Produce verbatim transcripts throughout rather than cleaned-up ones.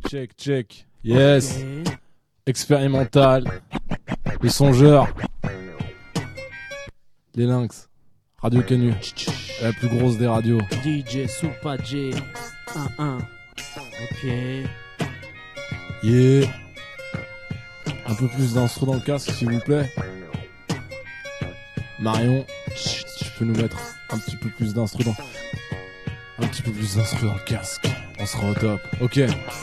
check, check. Yes. Okay. Expérimental. Le songeur. Les lynx. Radio Canu. La plus grosse des radios. D J Soupa J. un un. Ok. Yeah. Un peu plus d'instru dans le casque, s'il vous plaît. Marion, tu peux nous mettre un petit peu plus d'instru dans... Un petit peu plus d'instru dans le casque. On sera au top. Ok.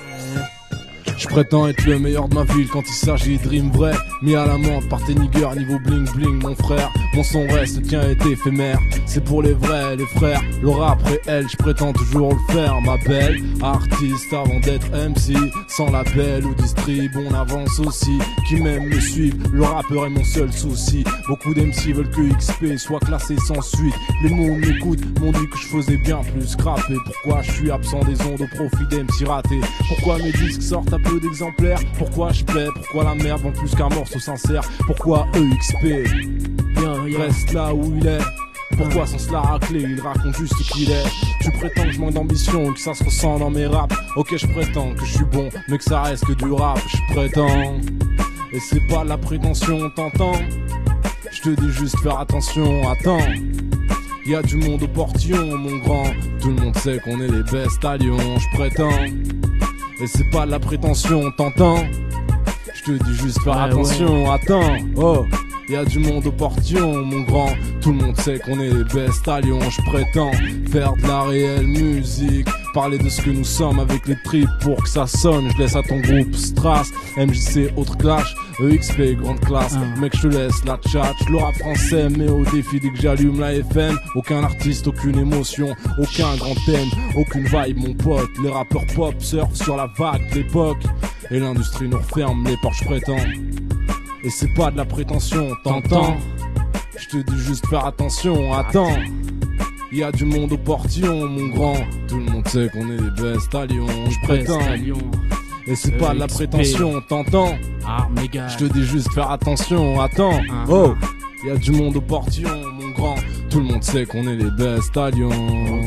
Je prétends être le meilleur de ma ville quand il s'agit de dream vrai. Mis à l'amende par tes niggers niveau bling bling mon frère. Mon son reste, tien est éphémère. C'est pour les vrais, les frères. Le rap réel, je prétends toujours le faire. Ma belle, artiste avant d'être M C. Sans label ou distrib, on avance aussi. Qui m'aime me suivent, le rappeur est mon seul souci. Beaucoup d'M C veulent que X P soit classé sans suite. Les mots m'écoutent, m'ont dit que je faisais bien plus crapper. Pourquoi je suis absent des ondes au profit d'M C ratés? Pourquoi mes disques sortent à peu d'exemplaires? Pourquoi je paie? Pourquoi la merde vend plus qu'un morceau sincère? Pourquoi E X P yeah, yeah. reste là où il est? Pourquoi sans cela raclé, il raconte juste qui il est? Tu prétends que je manque d'ambition, que ça se ressent dans mes raps. Ok, je prétends que je suis bon, mais que ça reste que du rap. Je prétends, et c'est pas de la prétention, t'entends? Je te dis juste faire attention, attends. Y'a du monde au portillon, mon grand. Tout le monde sait qu'on est les bestes à Lyon, je prétends. Et c'est pas de la prétention, t'entends? Je te dis juste faire ouais, attention, ouais. Attends, oh. Y'a du monde au portillon, mon grand. Tout le monde sait qu'on est les bestes à Lyon. Je prétends faire de la réelle musique, parler de ce que nous sommes avec les tripes pour que ça sonne. Je laisse à ton groupe Strass, M J C, autre clash, E X P, grande classe. Ah. Mec, je te laisse la chat. Le rap français, mais au défi dès que j'allume la F M. Aucun artiste, aucune émotion, aucun grand thème, aucune vibe, mon pote. Les rappeurs pop surfent sur la vague de l'époque. Et l'industrie nous referme les portes, je prétends. Et c'est pas de la prétention, t'entends? Je te dis juste faire attention, attends. Y'a du monde au portillon, mon grand. Tout le monde sait qu'on est les bestes à Lyon, je prétends. Et c'est pas de la prétention, t'entends? Je te dis juste faire attention, attends. Oh, y'a du monde au portillon, mon grand. Tout le monde sait qu'on est les bestes à Lyon.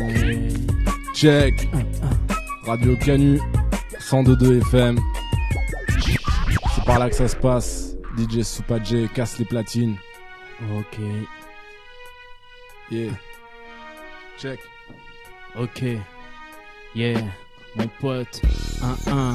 Check. Radio Canu, cent deux virgule deux F M. C'est par là que ça se passe. D J Soupa J casse les platines. Ok. Yeah. Check. Ok. Yeah. Mon pote. un un.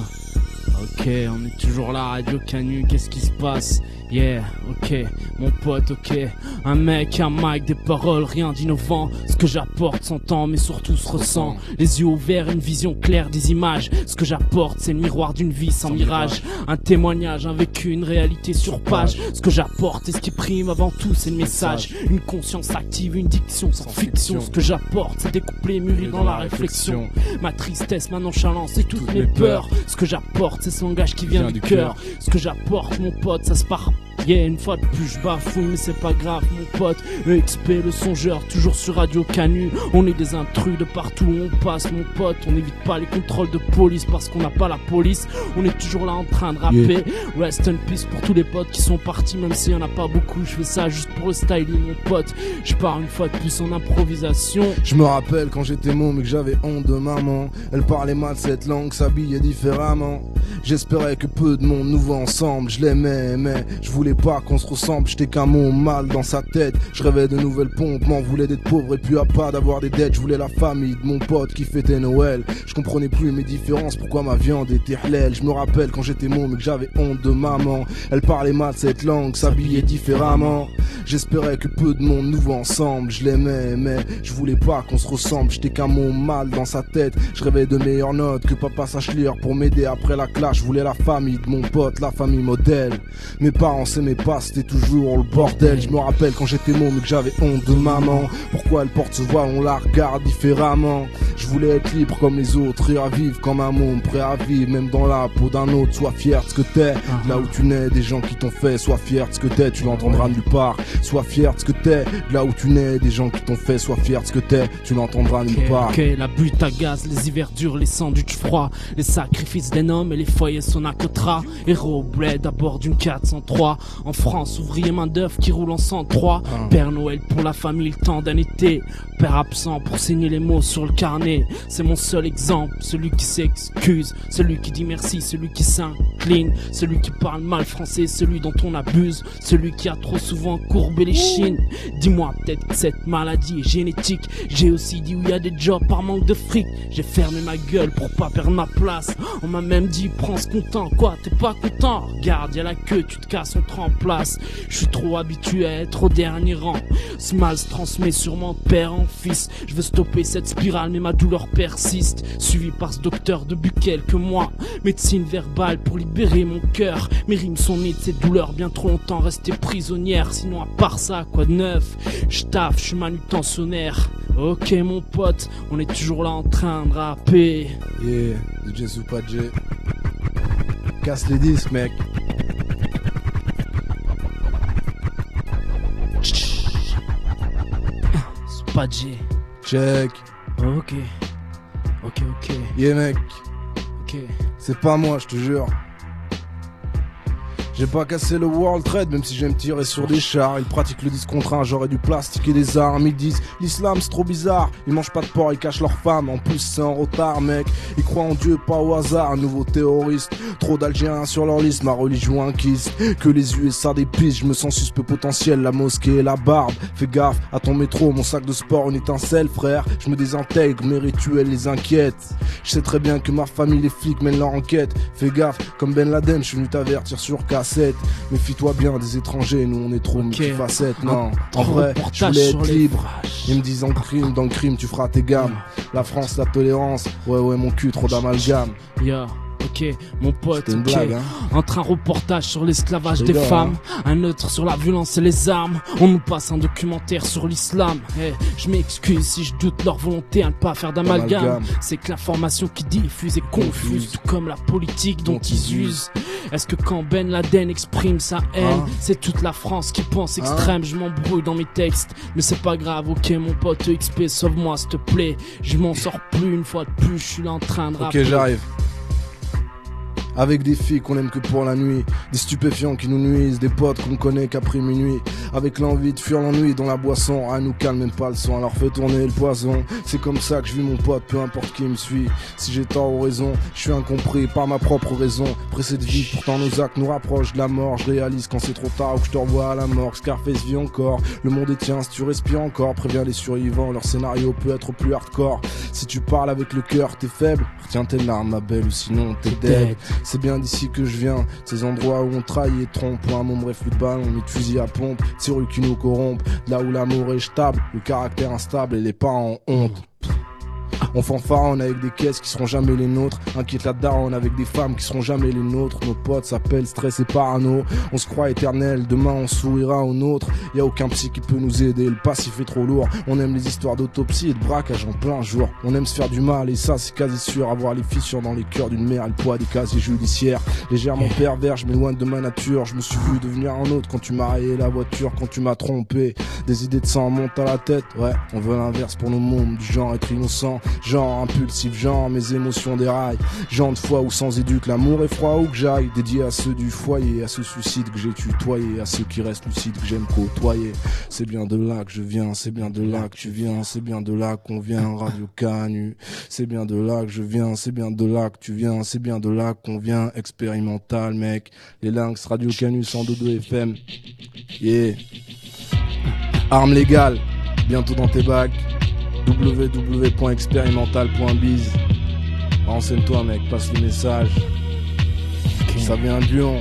Ok, on est toujours là, Radio Canu, qu'est-ce qui se passe? Yeah, ok, mon pote, ok. Un mec, un mic, des paroles, rien d'innovant. Ce que j'apporte s'entend, mais surtout se ressent. Les yeux ouverts, une vision claire des images. Ce que j'apporte, c'est le miroir d'une vie sans mirage. Un témoignage, un vécu, une réalité sur page. Ce que j'apporte et ce qui prime avant tout, c'est le message. Une conscience active, une diction sans fiction. Ce que j'apporte, c'est des couplets mûris dans la réflexion. Ma tristesse, ma nonchalance et toutes mes peurs. Ce que j'apporte, c'est ce langage qui vient du cœur. Ce que j'apporte, mon pote, ça se part. Yeah, une fois de plus je bafouille, mais c'est pas grave, mon pote. E X P, le songeur, toujours sur Radio Canu. On est des intrus de partout où on passe, mon pote. On n'évite pas les contrôles de police parce qu'on n'a pas la police. On est toujours là en train de rapper. Yeah. Rest in peace pour tous les potes qui sont partis, même s'il y en a pas beaucoup. Je fais ça juste pour le styling, mon pote. Je pars une fois de plus en improvisation. Je me rappelle quand j'étais môme et que j'avais honte de maman. Elle parlait mal cette langue, s'habillait différemment. J'espérais que peu de monde nous voit ensemble. Je l'aimais, mais je voulais pas qu'on se ressemble. J'étais qu'un mot mal dans sa tête. Je rêvais de nouvelles pompes, m'en voulais d'être pauvre et puis à pas d'avoir des dettes. Je voulais la famille de mon pote qui fêtait Noël. Je comprenais plus mes différences, pourquoi ma viande était halal. Je me rappelle quand j'étais môme et que j'avais honte de maman. Elle parlait mal cette langue, s'habillait différemment. J'espérais que peu de monde nous voit ensemble. Je l'aimais, mais je voulais pas qu'on se ressemble. J'étais qu'un mot mal dans sa tête. Je rêvais de meilleures notes, que papa sache lire pour m'aider après la classe. Je voulais la famille de mon pote, la famille modèle. Mes parents s'aimaient pas, c'était toujours le bordel. Je me rappelle quand j'étais môme et que j'avais honte de maman. Pourquoi elle porte ce voile, on la regarde différemment. Je voulais être libre comme les autres et à vivre comme un môme, prêt à vivre même dans la peau d'un autre. Sois fier de ce que t'es, là où tu nais, des gens qui t'ont fait. Sois fier de ce que t'es, tu l'entendras nulle part. Sois fier de ce que t'es, là où tu nais, des gens qui t'ont fait. Sois fier de ce que t'es, tu l'entendras nulle part. Ok, la butte à gaz, les hivers durs, les sandwichs froids, les sacrifices d'un homme et les les foyers Sonacotra. Héros au bled à bord d'une quatre cent trois. En France, ouvrier main d'œuvre qui roule en cent trois. Ah. Père Noël pour la famille, le temps d'un été. Père absent pour signer les mots sur le carnet. C'est mon seul exemple, celui qui s'excuse, celui qui dit merci, celui qui s'incline, celui qui parle mal français, celui dont on abuse, celui qui a trop souvent courbé les chines. Dis-moi peut-être que cette maladie est génétique. J'ai aussi dit où il y a des jobs par manque de fric. J'ai fermé ma gueule pour pas perdre ma place. On m'a même dit prends ce content. Quoi, t'es pas content? Regarde, y'a la queue, tu te casses, on te remplace. Je suis trop habitué à être au dernier rang. Ce mal se transmet sûrement de père en fils. Je veux stopper cette spirale mais ma douleur persiste. Suivi par ce docteur de Buckel que moi. Médecine verbale pour libérer mon cœur. Mes rimes sont nées de cette douleur bien trop longtemps restées prisonnières. Sinon à part ça, quoi de neuf? J'taffe, je suis manutentionnaire. Ok mon pote, on est toujours là en train de rapper. Yeah, D J Soupadjé. Casse les disques, mec. Soupadjé. Check. Ok. Ok, ok. Yeah, mec. Ok. C'est pas moi, je te jure. J'ai pas cassé le World Trade, même si j'aime tirer sur des chars. Ils pratiquent le dix contre un, j'aurais dû plastiquer des armes. Ils disent l'islam c'est trop bizarre. Ils mangent pas de porc, ils cachent leurs femmes. En plus c'est en retard, mec. Ils croient en Dieu, pas au hasard. Un nouveau terroriste. Trop d'Algériens sur leur liste, ma religion inquise. Que les U S A dépistent, je me sens suspect potentiel. La mosquée et la barbe. Fais gaffe à ton métro, mon sac de sport, une étincelle, frère. Je me désintègre, mes rituels les inquiètent. Je sais très bien que ma famille, les flics mènent leur enquête. Fais gaffe, comme Ben Laden, je suis venu t'avertir sur cassette. Méfie-toi bien des étrangers, nous on est trop Ok. multifacettes. Non, Un en vrai, reportage je voulais sur être les libre. vraches. Ils me disent en crime, dans le crime tu feras tes gammes. La France, la tolérance, ouais ouais mon cul, trop d'amalgame. Yeah. Ok, mon pote, C'était une ok. blague, hein. Entre un reportage sur l'esclavage Je des rigole, femmes, un autre sur la violence et les armes, on nous passe un documentaire sur l'islam. Eh, je m'excuse si je doute leur volonté à ne pas faire d'amalgame. D'amalgame. C'est que l'information qui diffuse est confuse, Confuse. tout comme la politique dont, Dont ils ils usent. Est-ce que quand Ben Laden exprime sa haine, Hein c'est toute la France qui pense extrême? Je m'embrouille dans mes textes, mais c'est pas grave, ok mon pote E X P, sauve-moi s'il te plaît. Je m'en sors plus une fois de plus, je suis là en train de rapper. Ok, j'arrive. Avec des filles qu'on aime que pour la nuit, des stupéfiants qui nous nuisent, des potes qu'on connaît qu'après minuit. Avec l'envie de fuir l'ennui dans la boisson, ah nous calme même pas le son, alors fais tourner le poison. C'est comme ça que je vis mon pote, peu importe qui me suit. Si j'ai tort ou raison, je suis incompris par ma propre raison. Pressé de vie, pourtant nos actes nous rapprochent de la mort. Je réalise quand c'est trop tard ou que je te revois à la mort. Scarface vit encore, le monde est tien si tu respires encore. Préviens les survivants, leur scénario peut être plus hardcore. Si tu parles avec le cœur, t'es faible, retiens tes larmes ma belle ou sinon t'es dead. C'est bien d'ici que je viens, ces endroits où on trahit et trompe. Pour un moment bref, de balle, on met de fusil à pompe. Ces rues qui nous corrompent, là où l'amour est stable, le caractère instable et les parents ont honte. On fanfaronne avec des caisses qui seront jamais les nôtres. Inquiète la daronne avec des femmes qui seront jamais les nôtres. Nos potes s'appellent stress et parano. On se croit éternel, demain on sourira aux nôtres. Y a aucun psy qui peut nous aider, le passif est trop lourd. On aime les histoires d'autopsie et de braquage en plein jour. On aime se faire du mal et ça c'est quasi sûr. Avoir les fissures dans les cœurs d'une mère et le poids des casiers judiciaires. Légèrement pervers, je m'éloigne de ma nature. Je me suis vu devenir un autre quand tu m'as rayé la voiture, quand tu m'as trompé. Des idées de sang montent à la tête, ouais. On veut l'inverse pour nos mômes, du genre être innocent. Genre impulsif, genre mes émotions déraillent. Genre de fois où sans éduque l'amour est froid où que j'aille. Dédié à ceux du foyer, à ceux suicides que j'ai tutoyé, à ceux qui restent lucides que j'aime côtoyer. C'est bien de là que je viens, c'est bien de là que tu viens, c'est bien de là qu'on vient, Radio Canu. C'est bien de là que je viens, c'est bien de là que tu viens, c'est bien de là qu'on vient, expérimental mec. Les Lynx, Radio Canu cent deux virgule deux F M. Yeah. Armes légales, bientôt dans tes bacs. w w w point expérimental point biz. Renseigne-toi mec, passe le message. Ok. Ça vient de Lyon,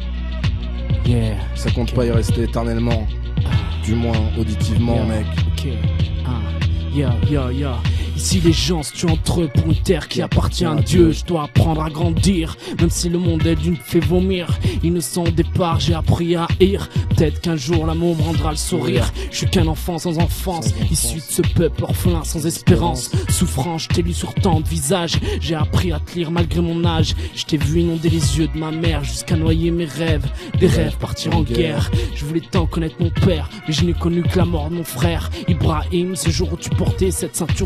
Yeah. ça compte pas y rester éternellement. Du moins auditivement Yeah. mec. Ok. Ah. Yeah, yeah, yeah. Ici les gens se tuent entre eux pour une terre qui appartient à Dieu. Je dois apprendre à grandir, même si le monde est d'une fait vomir. Innocent au départ, j'ai appris à haïr. Peut-être qu'un jour l'amour me rendra le sourire. Je suis qu'un enfant sans enfance, issu de ce peuple orphelin sans espérance. Souffrant, je t'ai lu sur tant de visages. J'ai appris à te lire malgré mon âge. Je t'ai vu inonder les yeux de ma mère jusqu'à noyer mes rêves. Des rêves partir en guerre. Je voulais tant connaître mon père, mais je n'ai connu que la mort de mon frère Ibrahim. Ce jour où tu portais cette ceinture autour de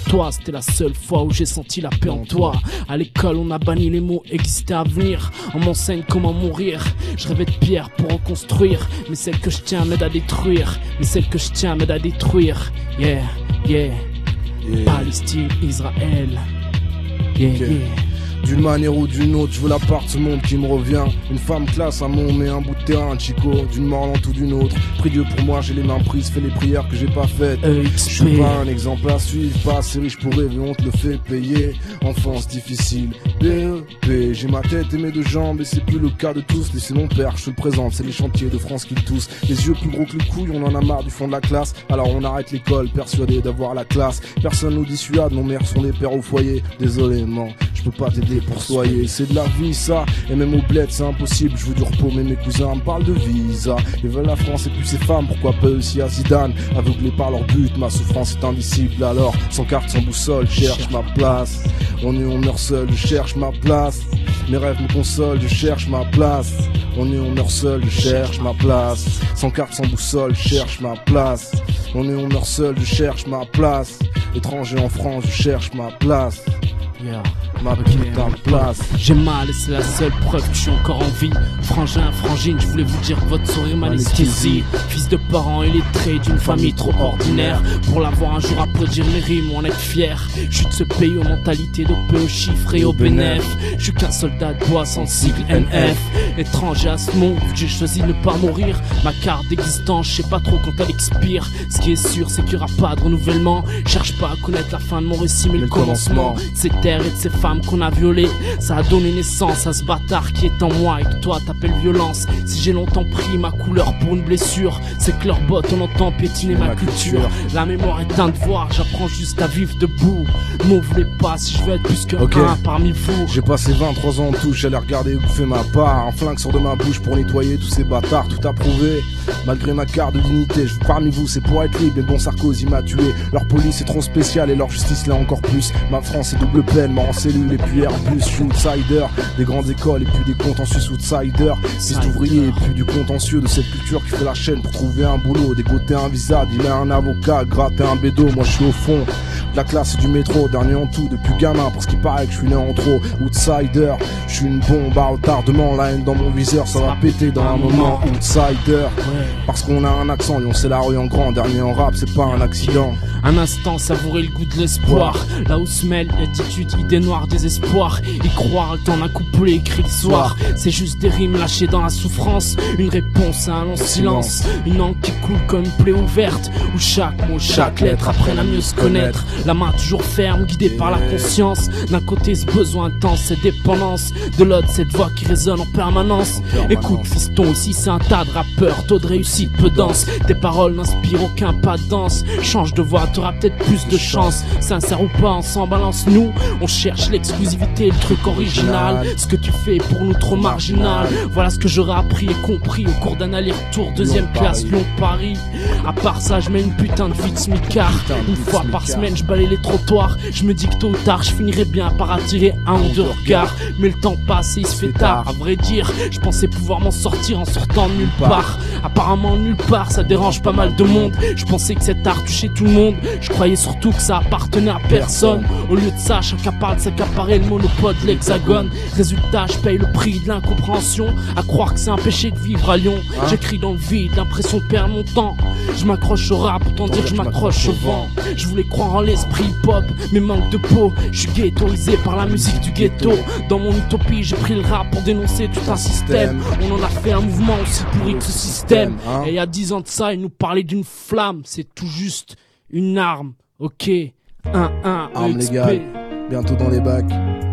toi, c'était la seule fois où j'ai senti la paix en toi. À l'école on a banni les mots exister à venir. On m'enseigne comment mourir. Je rêvais de pierre pour reconstruire, mais celle que je tiens m'aide à détruire. Mais celle que je tiens m'aide à détruire. Yeah, yeah, yeah. Palestine, Israël. Yeah, Okay. yeah. D'une manière ou d'une autre, je veux la part de ce monde qui me revient. Une femme classe, un monde mais un bout de terrain, chico. D'une morlante ou d'une autre. Prie Dieu pour moi, j'ai les mains prises, fais les prières que j'ai pas faites. E Je X suis P. pas un exemple à suivre, pas assez riche pour rêver, on te le fait payer. Enfance difficile, B E P. J'ai ma tête et mes deux jambes et c'est plus le cas de tous. Laissez mon père, je te le présente, c'est les chantiers de France qui le toussent. Les yeux plus gros que le couille, on en a marre du fond de la classe. Alors on arrête l'école, persuadé d'avoir la classe. Personne nous dissuade, nos mères sont des pères au foyer. Désolé, man, je peux pas t'aider pour soyer. C'est de la vie ça, et même au bled c'est impossible. Je veux du repos mais mes cousins me parlent de visa. Ils veulent la France et puis ses femmes, pourquoi pas aussi à Zidane. Aveuglé par leur but, ma souffrance est indicible. Alors, sans carte, sans boussole, je cherche ma place. On est, on meurt seul, je cherche ma place. Mes rêves me consolent, je cherche ma place. On est, on meurt seul, je cherche ma place. Sans carte, sans boussole, je cherche ma place. On est, on meurt seul, je cherche ma place. Étranger en France, je cherche ma place. Yeah. Ma putain de place. J'ai mal et c'est la seule preuve que je suis encore en vie. Frangin, frangine, je voulais vous dire que votre sourire m'anesthésie. Fils de parents illettrés d'une famille trop ordinaire. Pour l'avoir un jour à dire mes rimes ou en être fier. Je suis de ce pays aux mentalités de peu, aux chiffres et aux bénéfices. Je suis qu'un soldat de bois sans sigle N F. Étranger à ce monde, j'ai choisi de ne pas mourir. Ma carte d'existence, je sais pas trop quand elle expire. Ce qui est sûr, c'est qu'il y aura pas de renouvellement. Cherche pas à connaître la fin de mon récit, mais le commencement. Ces terres et de ces femmes qu'on a violées, ça a donné naissance à ce bâtard qui est en moi et que toi t'appelles violence. Si j'ai longtemps pris ma couleur pour une blessure, c'est que leur botte on entend piétiner ma culture. La mémoire est un devoir, j'apprends juste à vivre debout. M'en voulez pas si je veux être plus que Ok. un parmi vous. J'ai passé vingt-trois ans en touche, j'allais regarder où fait ma part. Un flingue sort de ma bouche pour nettoyer tous ces bâtards, tout approuvé. Malgré ma carte de dignité, je parmi vous, c'est pour être libre. Mais bon, Sarkozy m'a tué. Leur police est trop spéciale et leur justice l'est encore plus. Ma France est double peine, mort en cellule et puis Airbus. Je suis outsider, des grandes écoles et puis des contentieux outsider. Fils d'ouvrier et puis du contentieux de cette culture qui fait la chaîne pour trouver un boulot. Dégoter un visa, dealer un avocat, gratter un bédo. Moi je suis au fond de la classe et du métro, dernier en tout depuis gamin. Parce qu'il paraît que je suis né en trop. Outsider, je suis une bombe à retardement. La haine dans mon viseur, ça va péter dans un moment. Outsider, parce qu'on a un accent, Lyon c'est la rue en grand. Dernier en rap, c'est pas un accident. Un instant, savourer le goût de l'espoir. Là où se mêle l'attitude, idée noire, désespoir. Y croire dans un couplet écrit le soir. C'est juste des rimes lâchées dans la souffrance. Une réponse à un long silence. Une encre qui coule comme une plaie ouverte. Où chaque mot, chaque lettre apprenne à mieux se connaître. La main toujours ferme, guidée par la conscience. D'un côté ce besoin intense, cette dépendance. De l'autre cette voix qui résonne en permanence. Écoute fiston, aussi c'est un tas de rappeurs. Taux de réussite peu dense. Tes paroles n'inspirent aucun pas de danse. Change de voix, t'auras peut-être plus de chance. Sincère ou pas, on s'en balance nous. On cherche l'exclusivité, le truc original. Ce que tu fais est pour nous trop marginal. Voilà ce que j'aurais appris et compris au cours d'un aller-retour. Deuxième classe, Lyon-Paris. À part ça, je mets une putain de vie de smicard. Une fois par semaine, je balaye les trottoirs. Je me dis que tôt ou tard, je finirai bien par attirer un ou deux regards. Mais le temps passe et il se fait tard. À vrai dire, je pensais pouvoir m'en sortir en sortant de nulle part. Apparemment, nulle part, ça dérange pas mal de monde. Je pensais que cet art touchait tout le monde. Je croyais surtout que ça appartenait à personne. Au lieu de ça, chacun parle de s'accaparer le monopole de l'hexagone. Résultat, je paye le prix de l'incompréhension. À croire que c'est un péché de vivre à Lyon. J'écris dans le vide, l'impression de perdre mon temps. Je m'accroche au rap, autant dire que je m'accroche au vent. Je voulais croire en l'esprit hip-hop, mais manque de peau. Je suis ghettoisé par la musique du ghetto. Dans mon utopie, j'ai pris le rap pour dénoncer tout un système. On en a fait un mouvement aussi pourri que ce système. Et il y a dix ans de ça, il nous parlait d'une flamme. C'est tout juste une arme. Ok, un un Arme légale, bientôt dans les bacs.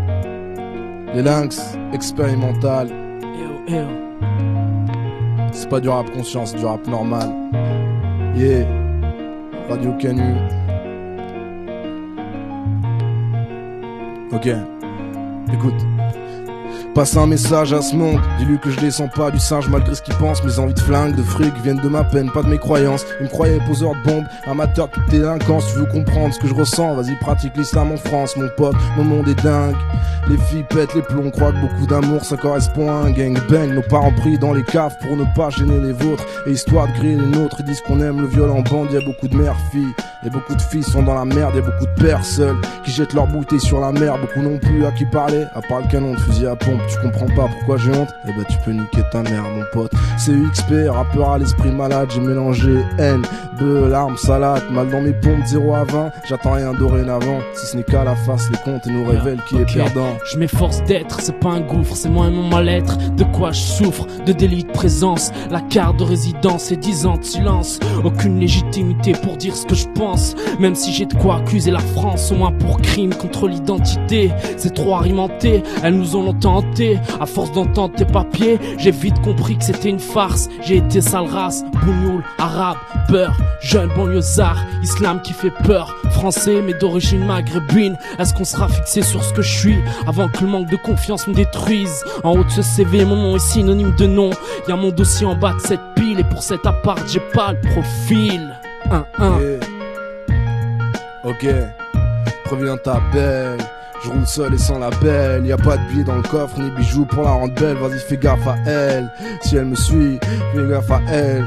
Les lynx, expérimental. Eh oh, eh oh. C'est pas du rap conscient, c'est du rap normal. Yeah, Radio Canu. Ok, écoute. Passe un message à ce monde, dis-lui que je descends pas du singe malgré ce qu'il pense. Mes envies de flingue, de fric viennent de ma peine, pas de mes croyances. Il me croyait poseur de bombes, amateur de délinquance. Tu veux comprendre ce que je ressens, vas-y pratique l'islam en France. Mon pote, mon monde est dingue. Les filles pètent les plombs, croient que beaucoup d'amour ça correspond à un gangbang. Nos parents prient dans les caves pour ne pas gêner les vôtres. Et histoire de griller les nôtres, ils disent qu'on aime le viol en bande. Y'a beaucoup de mères filles, et beaucoup de filles sont dans la merde. Y'a beaucoup de pères seuls qui jettent leur bouteille sur la mer. Beaucoup non plus à qui parler, à part le canon de fusil à pompe. Tu comprends pas pourquoi j'ai honte? Eh ben tu peux niquer ta mère mon pote. C U X P, rappeur à l'esprit malade. J'ai mélangé haine, bœuf, larmes, salade. Mal dans mes pompes, zéro à vingt. J'attends rien dorénavant, si ce n'est qu'à la face les comptes et nous révèlent qui okay. est perdant. Je m'efforce d'être, c'est pas un gouffre, c'est moi et mon mal-être. De quoi je souffre, de délit de présence. La carte de résidence et dix ans de silence. Aucune légitimité pour dire ce que je pense. Même si j'ai de quoi accuser la France, au moins pour crime contre l'identité. C'est trop arimenté, elles nous ont longtemps hanté. À force d'entendre tes papiers, j'ai vite compris que c'était une farce. J'ai été sale race, bougnoul, arabe, peur, jeune banlieusard, islam qui fait peur. Français mais d'origine maghrébine. Est-ce qu'on sera fixé sur ce que je suis avant que le manque de confiance me détruise? En haut de ce C V, mon nom est synonyme de nom. Y'a mon dossier en bas de cette pile. Et pour cet appart, j'ai pas le profil. Un, un. Yeah. Ok, préviens ta belle. Je roule seul et sans label. Y'a pas de billets dans le coffre, ni bijoux pour la rendre belle. Vas-y fais gaffe à elle. Si elle me suit, fais gaffe à elle.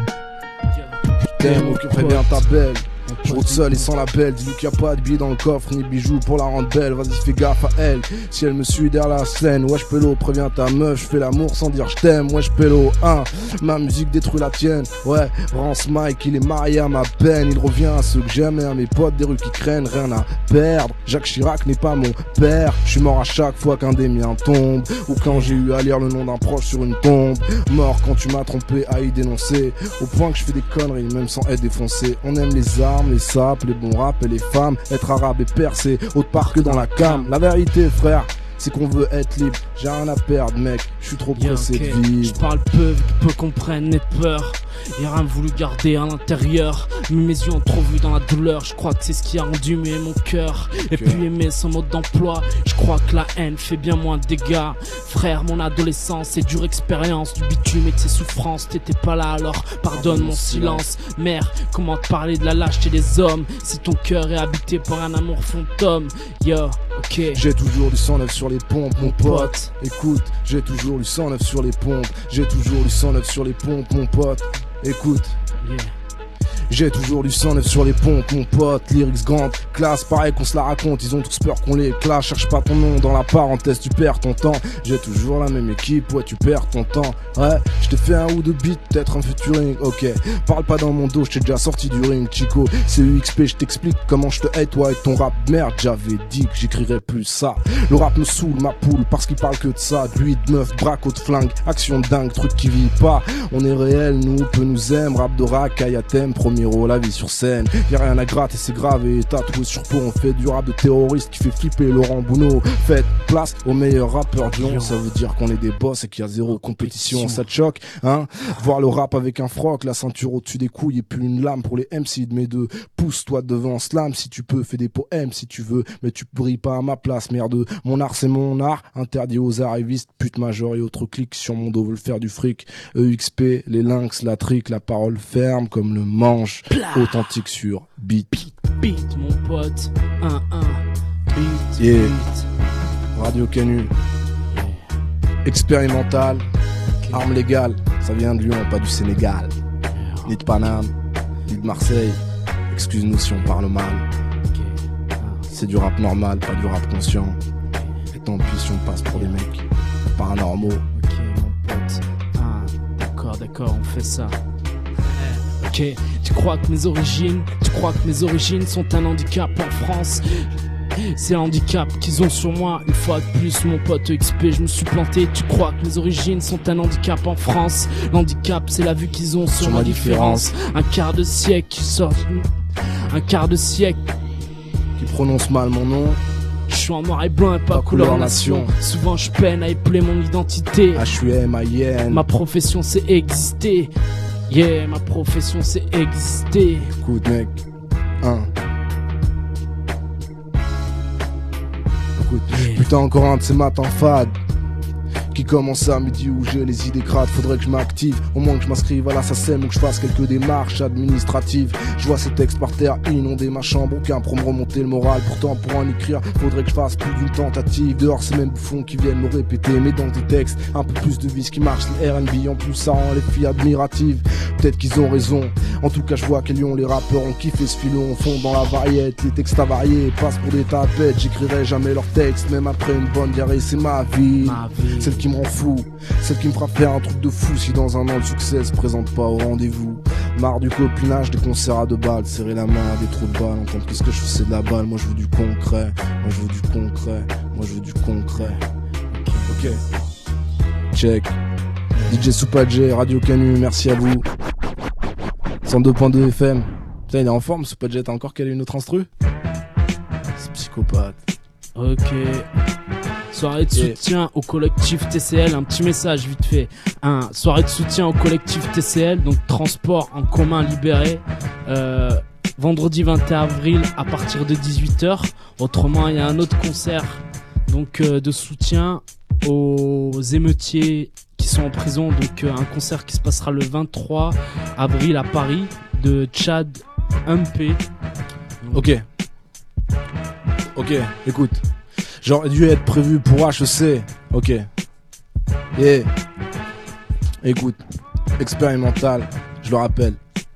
T'aimes, ok, préviens ta belle. Je roule seul et sans label, dis-lui qu'il n'y a pas de billets dans le coffre ni bijoux pour la rendre belle. Vas-y fais gaffe à elle, si elle me suit derrière la scène. Wesh pélo, préviens ta meuf, je fais l'amour sans dire je t'aime. Wesh pélo, hein, ma musique détruit la tienne. Ouais, Rance Mike, il est marié à ma peine. Il revient à ceux que j'aime et à mes potes des rues qui craignent, rien à perdre. Jacques Chirac n'est pas mon père. Je suis mort à chaque fois qu'un des miens tombe, ou quand j'ai eu à lire le nom d'un proche sur une tombe. Mort quand tu m'as trompé à y dénoncer, au point que je fais des conneries même sans être défoncé. On aime les armes, les sapes, les bons rap et les femmes. Être arabe et percé, autre part que dans la cam. La vérité frère, c'est qu'on veut être libre. J'ai rien à perdre mec, je suis trop pressé yeah, okay. de vivre. Je parle peu, peu qu'on prenne mes peurs. Y'a rien voulu garder à l'intérieur, mais mes yeux ont trop vu dans la douleur. Je crois que c'est ce qui a rendu muet mon cœur. Et okay. puis aimer sans mode d'emploi. Je crois que la haine fait bien moins de dégâts. Frère, mon adolescence, c'est dure expérience. Du bitume et de ses souffrances, t'étais pas là alors pardonne mon silence. Mère, comment te parler de la lâcheté des hommes si ton cœur est habité par un amour fantôme? Yo, ok. J'ai toujours du sang neuf sur les pompes, mon pote. Écoute, j'ai toujours du sang neuf sur les pompes. J'ai toujours du sang neuf sur les pompes, mon pote. Écoute, yeah. J'ai toujours du sang neuf sur les pompes, mon pote. Lyrics grande, classe, pareil qu'on se la raconte. Ils ont tous peur qu'on les classe. Cherche pas ton nom dans la parenthèse, tu perds ton temps. J'ai toujours la même équipe, ouais tu perds ton temps. Ouais, je t'ai fait un ou deux beats, peut-être un featuring, ok. Parle pas dans mon dos, je t'ai déjà sorti du ring, Chico. C U X P, je t'explique comment je te hate, toi et ton rap. Merde, j'avais dit que j'écrirais plus ça. Le rap me saoule, ma poule, parce qu'il parle que de ça. De lui, de meuf, braco de flingue, action dingue, truc qui vit pas. On est réel, nous, peu nous aime. Rap de racaille à thème, premier la vie sur scène, y'a rien à gratter, c'est grave et tatoué sur peau. On fait du rap de terroriste qui fait flipper Laurent Bounot. Faites place aux meilleurs rappeurs de Lyon, ça veut dire qu'on est des boss et qu'il y a zéro compétition. Ça te choque, hein? Voir le rap avec un froc, la ceinture au-dessus des couilles et puis une lame pour les M C de mes deux. Pousse-toi devant slam si tu peux, fais des poèmes si tu veux, mais tu brilles pas à ma place, merde. Mon art c'est mon art, interdit aux arrivistes, pute major et autres clics sur mon dos veulent faire du fric. E X P, les lynx, la trique, la parole ferme comme le manche. Authentique sur beat. Beat, beat, mon pote. un un. Beat, yeah. beat. Radio Canu. Yeah. Expérimental. Okay. Arme légale. Ça vient de Lyon, pas du Sénégal. Yeah. Ni de Paname, ni de Marseille. Excuse-nous si on parle mal. Okay. Ah. C'est du rap normal, pas du rap conscient. Okay. Et tant pis si on passe pour des mecs paranormaux. Ok, mon pote. Ah, d'accord, d'accord, on fait ça. Ok, tu crois que mes origines, tu crois que mes origines sont un handicap en France? C'est un handicap qu'ils ont sur moi. Une fois de plus, mon pote X P, je me suis planté. Tu crois que mes origines sont un handicap en France? L'handicap, c'est la vue qu'ils ont sur, sur ma différence. différence. Un quart de siècle qui sort, un quart de siècle qui prononce mal mon nom. Je suis en noir et blanc et pas, pas couleur, couleur nation. nation. Souvent je peine à épeler mon identité. H U M I N. Ma profession c'est exister. Yeah, ma profession c'est exister. Écoute mec, hein. Écoute, yeah. Putain encore un de ces matins fades qui commence à midi où j'ai les idées crades. Faudrait que je m'active, au moins que je m'inscrive à la S A C E M ou que je fasse quelques démarches administratives. Je vois ces textes par terre inonder ma chambre, aucun pour me remonter le moral. Pourtant pour en écrire, faudrait que je fasse plus d'une tentative. Dehors ces mêmes bouffons qui viennent me répéter, mais dans des textes un peu plus de vis qui marche. Les R and B en plus ça rend les filles admiratives. Peut-être qu'ils ont raison, en tout cas je vois quels lions les rappeurs ont kiffé ce filon. Fond dans la variette, les textes avariés passent pour des tapettes. J'écrirai jamais leurs textes, même après une bonne diarrhée. C'est ma vie, Ma vie. celle qui me rend fou, celle qui me fera faire un truc de fou si dans un an le succès se présente pas au rendez-vous. Marre du copinage, des concerts à deux balles, serrer la main à des trous de balles, entendre qu'est-ce que je fais, c'est de la balle. Moi je veux du concret, moi je veux du concret, moi je veux du concret. Ok, check. D J Soupadjé, Radio Canu, merci à vous. cent deux point deux F M. Putain, il est en forme, Soupadjé, t'as encore calé une autre instru? C'est psychopathe. Ok. Soirée de Et- soutien au collectif T C L, un petit message vite fait. Un, soirée de soutien au collectif T C L, donc transport en commun libéré. Euh, vendredi vingt et un avril à partir de dix-huit heures. Autrement, il y a un autre concert donc euh, de soutien aux émeutiers qui sont en prison. Donc euh, un concert qui se passera le vingt-trois avril à Paris de Tchad Humpé. Ok. Ok, écoute. J'aurais dû être prévu pour H E C. Ok. Yeah. Écoute. Expérimental. Je le rappelle.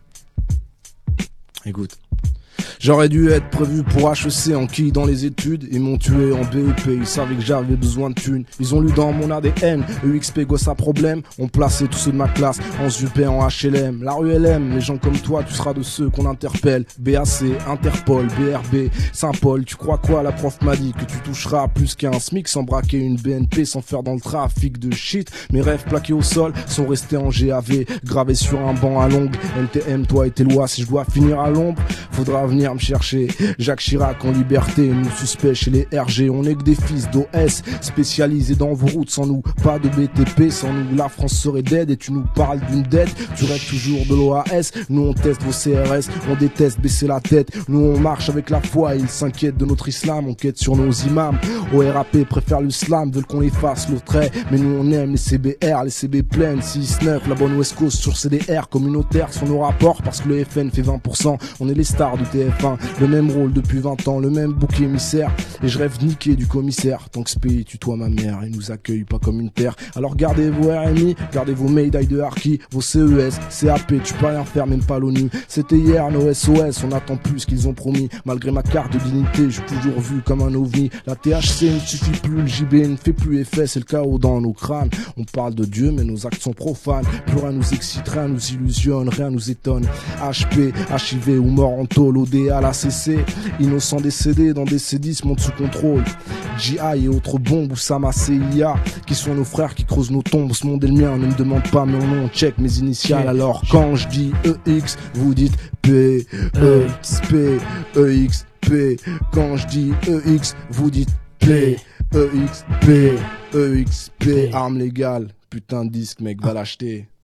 Écoute. J'aurais dû être prévu pour H E C en qui dans les études. Ils m'ont tué en B E P, ils savaient que j'avais besoin de thunes. Ils ont lu dans mon A D N, E X P gosse à problème. On plaçait tous ceux de ma classe en S U P, en H L M. La rue L M, les gens comme toi, tu seras de ceux qu'on interpelle. B A C, Interpol, B R B, Saint-Paul. Tu crois quoi? La prof m'a dit que tu toucheras plus qu'un SMIC sans braquer une B N P, sans faire dans le trafic de shit. Mes rêves plaqués au sol sont restés en G A V, gravés sur un banc à longue. N T M, toi et tes lois, si je dois finir à l'ombre, faudra venir me chercher. Jacques Chirac en liberté, nous suspects chez les R G. On est que des fils d'O S spécialisés dans vos routes. Sans nous, pas de B T P. Sans nous, la France serait dead. Et tu nous parles d'une dette, tu rêves toujours de l'O A S. Nous on teste vos C R S, on déteste baisser la tête. Nous on marche avec la foi, ils s'inquiètent de notre islam. On quête sur nos imams. O R A P préfère l'islam, veulent qu'on efface le trait. Mais nous on aime les C B R, les C B pleines. six neuf, la bonne West Coast sur C D R communautaire sur nos rapports. Parce que le F N fait vingt pour cent. On est les stars de T F un. Le même rôle depuis vingt ans, le même bouc émissaire. Et je rêve niquer du commissaire. Tant que ce pays tutoie ma mère, il nous accueille pas comme une terre. Alors gardez vos R M I, gardez vos médailles de Harki, vos C E S, C A P, tu peux rien faire, même pas l'ONU. C'était hier nos S O S, on attend plus qu'ils ont promis. Malgré ma carte de dignité, j'ai toujours vu comme un ovni. La T H C ne suffit plus, le J B ne fait plus effet, c'est le chaos dans nos crânes. On parle de Dieu, mais nos actes sont profanes. Plus rien nous excite, rien nous illusionne, rien nous étonne. H P, H I V ou mort en tôle, O D A, la C C. Innocents décédés dans des C dix, montent sous contrôle. J I et autres bombes, Oussama C I A, qui sont nos frères qui creusent nos tombes. Ce monde est le mien, ne me demande pas mon nom, check mes initiales. Alors quand je dis E X, vous dites P, E X P, E X P. Quand je dis E X, vous dites P, E X P, E X P. Arme légale, putain de disque mec, va l'acheter.